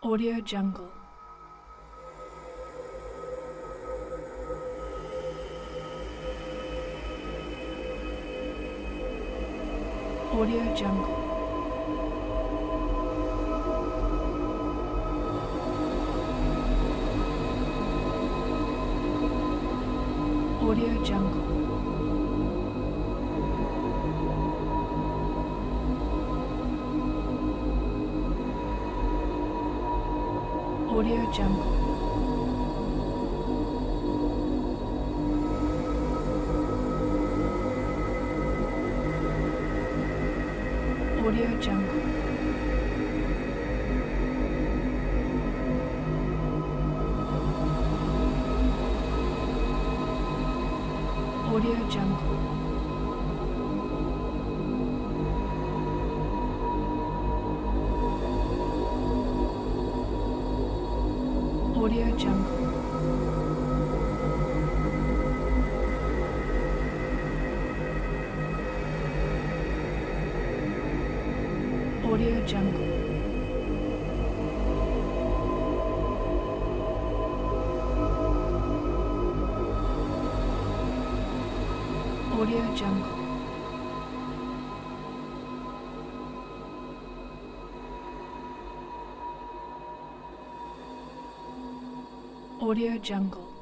Audio Jungle. Audio Jungle. Audio Jungle. Audio Jungle. Audio Jungle. Audio Jungle. Audio Jungle. Audio Jungle. Audio Jungle. Audio Jungle.